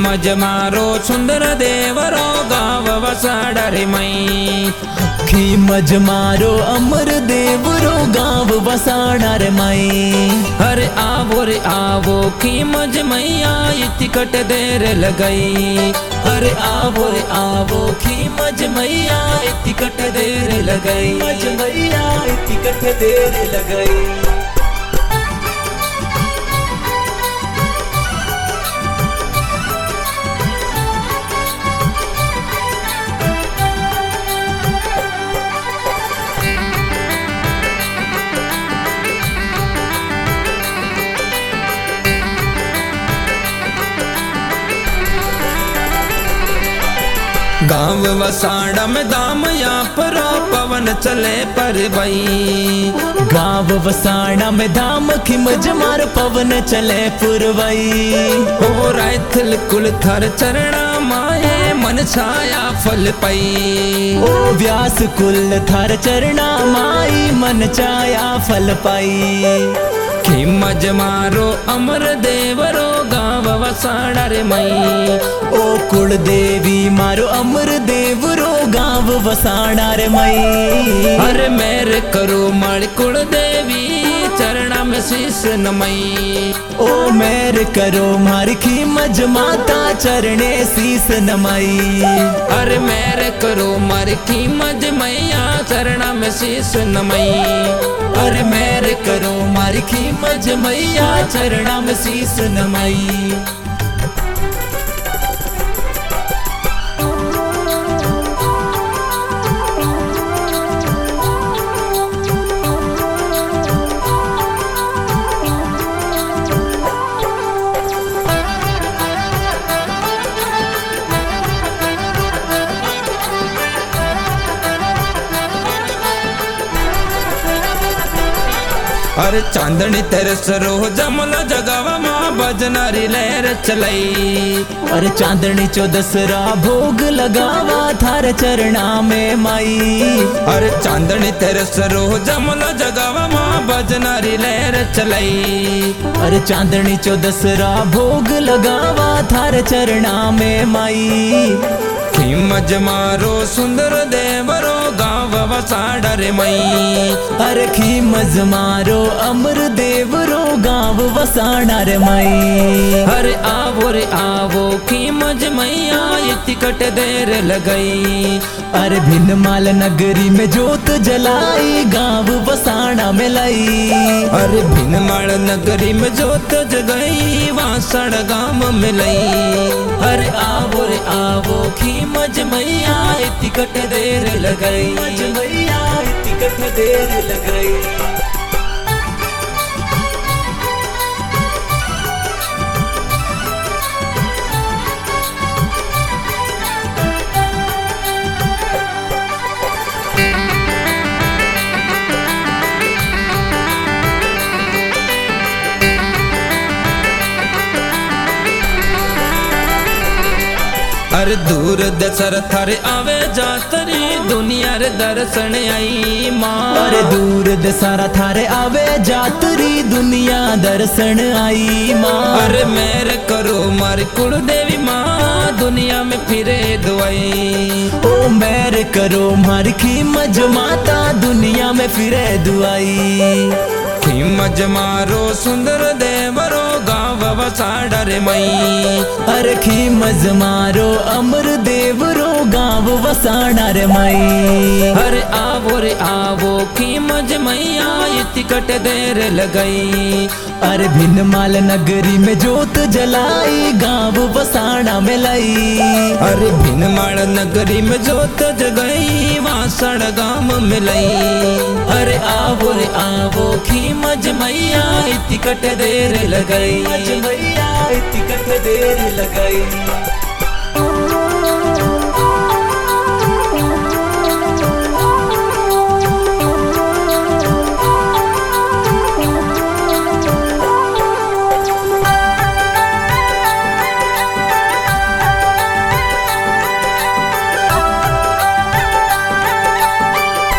खीमज मारो सुंदर देवरो गाव वसाड़ा रे मई। खीमज मारो अमर देवरो गाव वसाड़ा रे मई। अरे आवो खीमज मैया टिकट देर लगई। अरे आवो खीमज मैया टिकट देर लगई। खीमज मैया टिकट देर लगई। गाँव वसाड़ा में दाम या परो पवन चले पर बई। गाँव वसाड़ा में धाम खीमज मार पवन चले पुरवई। हो रायथल कुल थर चरणा माए मन छाया फल पई। ओ व्यास कुल थर चरणा माई मन छाया फल पाई। खीमज मारो अमर देवरो गाँव वसाड़ा रे मई। ओ कुल देवी मारो अमर देवरो गाँव वसाड़ा रे मई। अरे मेर करो मण कुल देवी चरणा में शीश नमई। ओ मेर करो मारी खीमज माता चरणे शीस नमई। अरे मेर करो मारी खीमज मैया चरणा में शीश नमई। अरे मेर करो मारी खीमज मैया चरणा में शीस नमई। अरे चांदनी तेरे सरो जमल जगवा माँ भजनारी लहर चलई। अरे चांदनी चौदसरा भोग लगावा थार चरणा में माई। अरे चांदनी तेरे सरो जमल जगवा माँ भजनारी लहर चलई। अरे चांदनी चौदसरा भोग लगावा थार चरणा में माई। खीमज मारो सुंदर देवरो गाँव वसाड़ा रे मई। अरे खीमज मारो अमर देवरो गाँव वसाड़ा रे मई। अरे आवो खीमज मैया टिकट देर लगई। अरे भिनमाल नगरी में जोत जलाई गाँव वसाड़ा में लाई। अरे भिनमाल नगरी में जोत जगई वासड़ गाँव में लई। अरे आवो खीमज मैया टिकट देर लगई। खीमज मैया टिकट देर लगई। अरे दूर दसर थारे आवे जातरी दुनिया रे दर्शन आई माँ। अरे दूर दसारा थारे आवे जातरी दुनिया दर्शन आई माँ। अरे मेर करो मारी कुल देवी माँ दुनिया में फिरे दुआई। ओ मेर करो मारी खीमज माता दुनिया में फिरे दुआई। खीमज मारो सुंदर देवरो गाँव वसाड़ा रे मई। अरे खीमज मारो अमर देवरो गाँव वसाड़ा रे मई। अरे आवो खीमज मैया टिकट देर लगई। अरे भिनमाल नगरी में जोत जलाई गाँव वसाड़ा में लाई। अरे भिनमाल नगरी में जोत जगई वासड़ गाँव में लई। अरे आवो खीमज मैया टिकट देर लगई। खीमज मैया टिकट देर लगई।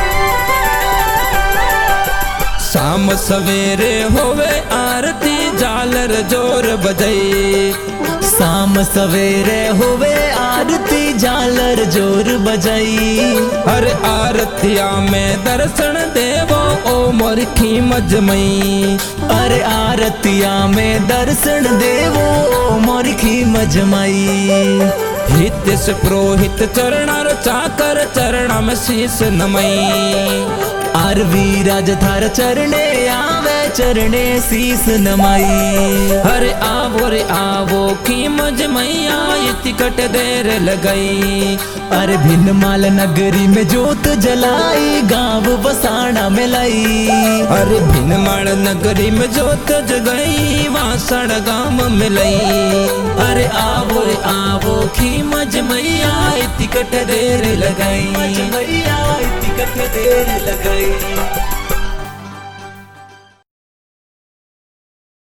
शाम सवेरे होवे आरती जा झालर जोर बजाई। शाम सवेरे हुए आरती झालर जोर बजाई। अरे आरतिया में दर्शन देवो ओ मोर खीमज मई। अरे आरतिया में दर्शन देवो ओ मोर खीमज मई। हितेश पुरोहित चरणार चाकर चरणा में शीस नमई। आरवी राज थार चरणे आवे चरणे शीस नमाई। अरे आवो रे आवो खीमज मैया इतनी कट देर लगाई। अरे भिन्नमाल नगरी में जोत जलाई गाँव बसाना में लाई। अरे भिन्नमाल नगरी में जोत जगई वासण गाँव में लई। अरे आवो रे आवो खीमज मैया इतनी कट देर लगाई। मैया इतनी कट देर लगाई।